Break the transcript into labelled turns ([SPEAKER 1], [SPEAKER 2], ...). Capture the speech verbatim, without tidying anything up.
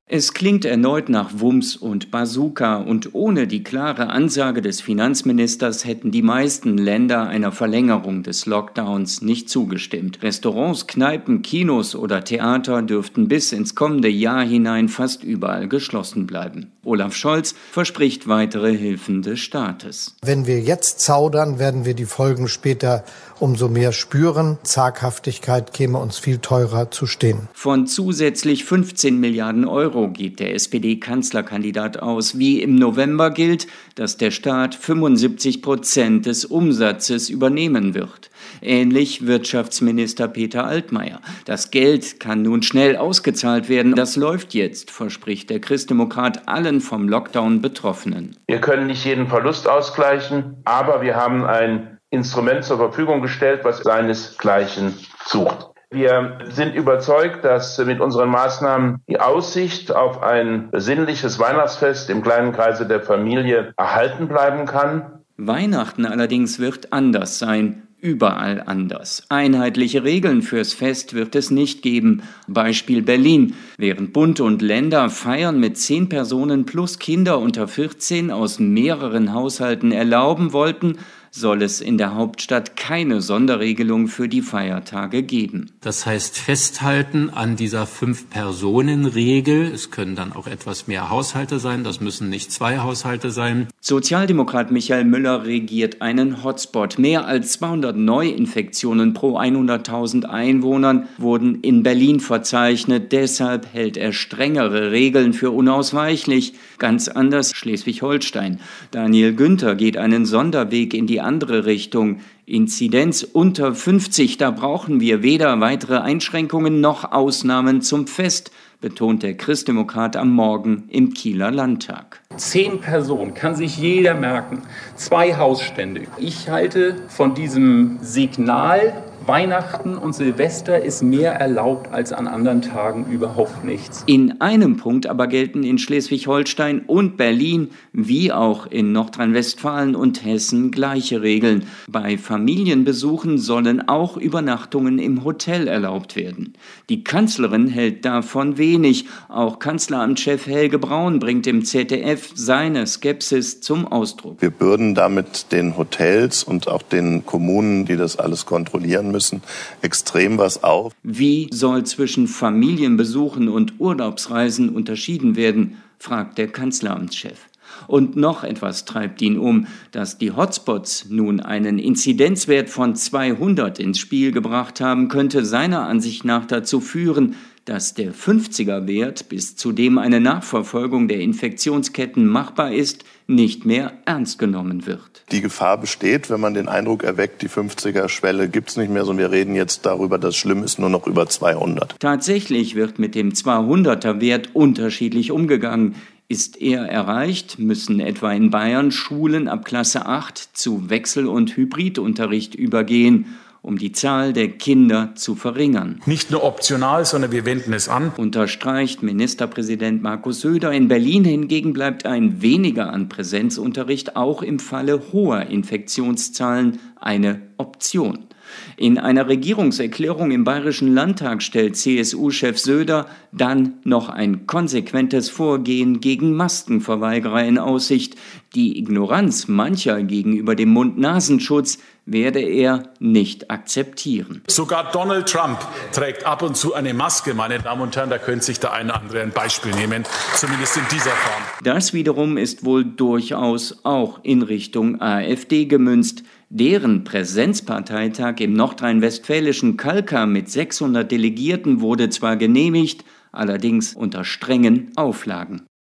[SPEAKER 1] Es klingt erneut nach Wumms und Bazooka und ohne die klare Ansage des Finanzministers hätten die meisten Länder einer Verlängerung des Lockdowns nicht zugestimmt. Restaurants, Kneipen, Kinos oder Theater dürften bis ins kommende Jahr hinein fast überall geschlossen bleiben. Olaf Scholz verspricht weitere Hilfen des Staates.
[SPEAKER 2] Wenn wir jetzt zaudern, werden wir die Folgen später umso mehr spüren. Zaghaftigkeit käme uns viel teurer zu stehen.
[SPEAKER 1] Von zusätzlich fünfzehn Milliarden Euro geht der S P D-Kanzlerkandidat aus. Wie im November gilt, dass der Staat fünfundsiebzig Prozent des Umsatzes übernehmen wird. Ähnlich Wirtschaftsminister Peter Altmaier. Das Geld kann nun schnell ausgezahlt werden. Das läuft jetzt, verspricht der Christdemokrat allen vom Lockdown Betroffenen.
[SPEAKER 3] Wir können nicht jeden Verlust ausgleichen, aber wir haben ein Instrument zur Verfügung gestellt, was seinesgleichen sucht. Wir sind überzeugt, dass mit unseren Maßnahmen die Aussicht auf ein besinnliches Weihnachtsfest im kleinen Kreise der Familie erhalten bleiben kann.
[SPEAKER 1] Weihnachten allerdings wird anders sein. Überall anders. Einheitliche Regeln fürs Fest wird es nicht geben. Beispiel Berlin. Während Bund und Länder Feiern mit zehn Personen plus Kinder unter vierzehn aus mehreren Haushalten erlauben wollten, soll es in der Hauptstadt keine Sonderregelung für die Feiertage geben.
[SPEAKER 4] Das heißt festhalten an dieser Fünf-Personen-Regel. Es können dann auch etwas mehr Haushalte sein, das müssen nicht zwei Haushalte sein.
[SPEAKER 1] Sozialdemokrat Michael Müller regiert einen Hotspot. Mehr als zweihundert Neuinfektionen pro hunderttausend Einwohnern wurden in Berlin verzeichnet. Deshalb hält er strengere Regeln für unausweichlich. Ganz anders Schleswig-Holstein. Daniel Günther geht einen Sonderweg in die andere Richtung. Inzidenz unter fünfzig, da brauchen wir weder weitere Einschränkungen noch Ausnahmen zum Fest, betont der Christdemokrat am Morgen im Kieler Landtag.
[SPEAKER 5] Zehn Personen kann sich jeder merken, zwei Hausstände. Ich halte von diesem Signal, Weihnachten und Silvester ist mehr erlaubt als an anderen Tagen überhaupt nichts.
[SPEAKER 1] In einem Punkt aber gelten in Schleswig-Holstein und Berlin wie auch in Nordrhein-Westfalen und Hessen gleiche Regeln. Bei Familienbesuchen sollen auch Übernachtungen im Hotel erlaubt werden. Die Kanzlerin hält davon wenig. Auch Kanzleramtschef Helge Braun bringt im Z D F seine Skepsis zum Ausdruck.
[SPEAKER 6] Wir bürden damit den Hotels und auch den Kommunen, die das alles kontrollieren müssen, extrem was auf.
[SPEAKER 1] Wie soll zwischen Familienbesuchen und Urlaubsreisen unterschieden werden, fragt der Kanzleramtschef. Und noch etwas treibt ihn um, dass die Hotspots nun einen Inzidenzwert von zweihundert ins Spiel gebracht haben, könnte seiner Ansicht nach dazu führen, dass der fünfziger-Wert, bis zu dem eine Nachverfolgung der Infektionsketten machbar ist, nicht mehr ernst genommen wird.
[SPEAKER 6] Die Gefahr besteht, wenn man den Eindruck erweckt, die fünfziger-Schwelle gibt es nicht mehr, sondern wir reden jetzt darüber, dass schlimm ist, nur noch über zweihundert.
[SPEAKER 1] Tatsächlich wird mit dem zweihunderter-Wert unterschiedlich umgegangen. Ist er erreicht, müssen etwa in Bayern Schulen ab Klasse acht zu Wechsel- und Hybridunterricht übergehen, um die Zahl der Kinder zu verringern.
[SPEAKER 7] Nicht nur optional, sondern wir wenden es an.
[SPEAKER 1] Unterstreicht Ministerpräsident Markus Söder. In Berlin hingegen bleibt ein Weniger an Präsenzunterricht auch im Falle hoher Infektionszahlen eine Option. In einer Regierungserklärung im Bayerischen Landtag stellt C S U-Chef Söder dann noch ein konsequentes Vorgehen gegen Maskenverweigerer in Aussicht. Die Ignoranz mancher gegenüber dem Mund-Nasenschutz werde er nicht akzeptieren.
[SPEAKER 7] Sogar Donald Trump trägt ab und zu eine Maske, meine Damen und Herren. Da könnte sich der eine oder andere ein Beispiel nehmen, zumindest in dieser Form.
[SPEAKER 1] Das wiederum ist wohl durchaus auch in Richtung AfD gemünzt. Deren Präsenzparteitag im nordrhein-westfälischen Kalkar mit sechshundert Delegierten wurde zwar genehmigt, allerdings unter strengen Auflagen.